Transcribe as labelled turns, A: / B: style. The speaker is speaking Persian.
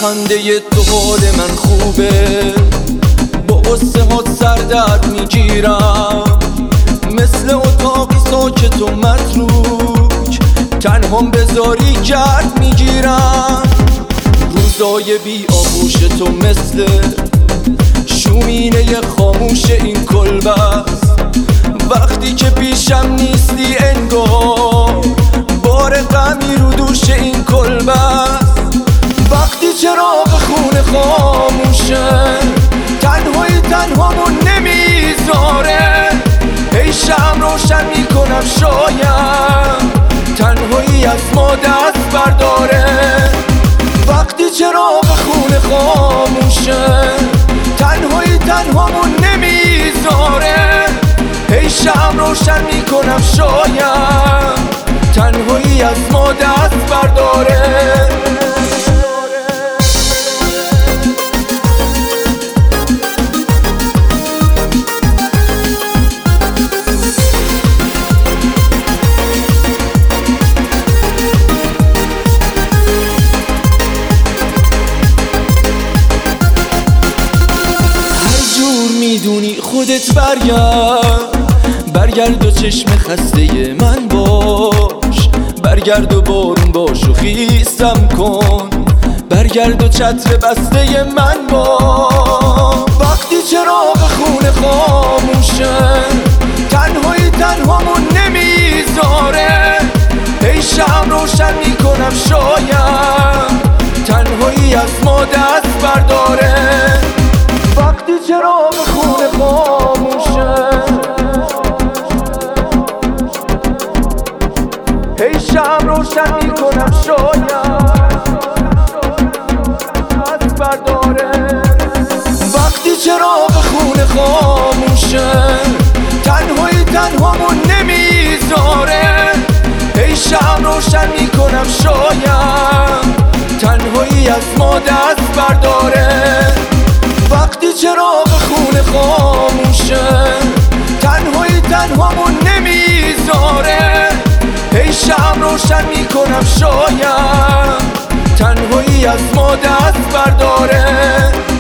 A: خنده تو حال من خوبه، با قصه ها سر درد میگیرم، مثل اتاقی ساکت و متروک تنهام بذاری گرد میگیرم. روزای بی آغوش تو مثل شومینه خاموش این کلبست، وقتی که پیشم نیستی انگار بار غمی رو دوش این کلبست. وقتی چراغ خونه خاموشه تنهایی تنهامون نمیذاره، ای شمع روشن میکنم شاید تنهایی از ما دست برداره. وقتی چراغ خونه خاموشه تنهایی تنهامون نمیذاره، ای شمع روشن میکنم شاید تنهایی از ما دست برداره. میدونی خودت برگرد و چشم خسته من باش، برگرد و بارون باش و خیستم کن، برگرد و چتر بسته من باش. وقتی چراغ خونه خاموشه تنهایی تنهامون نمیذاره، ای شمع روشن میکنم شاید تنهایی از ما دست برداره. وقتی چراغ خونه خاموشه ای شمع روشن میکنم شاید دست برداره. وقتی چراغ خونه خاموشه تنهایی تنهامون نمیذاره، ای شمع روشن میکنم شاید تنهایی از ما دست برداره. وقتی چراغ خونه خاموشه تنهایی تنهامون نمیذاره، ای شمع روشن میکنم شاید تنهایی از ما دست برداره.